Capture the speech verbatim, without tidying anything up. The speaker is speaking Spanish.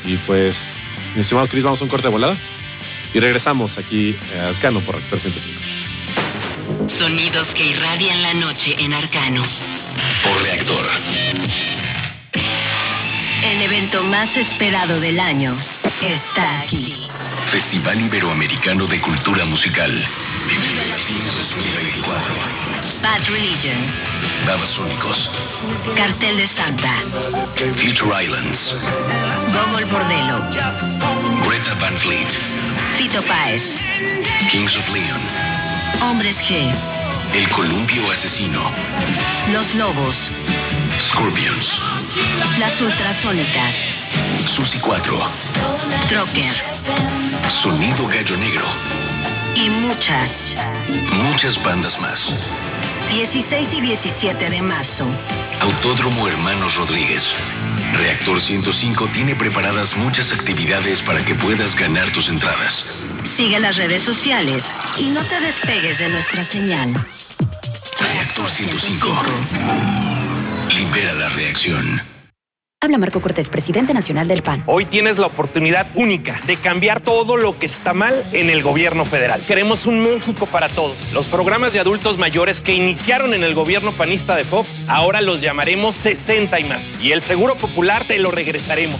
Y pues, mi estimado Chris, vamos a un corte de volada y regresamos aquí a Arcano por Reactor ciento cinco. Sonidos que irradian la noche en Arcano. Por Reactor. El evento más esperado del año está aquí. Festival Iberoamericano de Cultura Musical. Vive Latino dos mil veinticuatro. Bad Religion. Babasónicos. Cartel de Santa. Future Islands. Gogol Bordello. Greta Van Fleet. Fito Páez. Kings of Leon. Hombres G. El Columpio Asesino. Los Lobos. Scorpions. Las Ultrasónicas. Susi cuatro. Trocker. Sonido Gallo Negro. Y muchas. Muchas bandas más. dieciséis y diecisiete de marzo. Autódromo Hermanos Rodríguez. Reactor ciento cinco tiene preparadas muchas actividades para que puedas ganar tus entradas. Sigue las redes sociales y no te despegues de nuestra señal. Reactor ciento cinco. Libera la reacción. Habla Marco Cortés, presidente nacional del P A N. Hoy tienes la oportunidad única de cambiar todo lo que está mal en el gobierno federal. Queremos un México para todos. Los programas de adultos mayores que iniciaron en el gobierno panista de Fox, ahora los llamaremos sesenta y más. Y el Seguro Popular te lo regresaremos.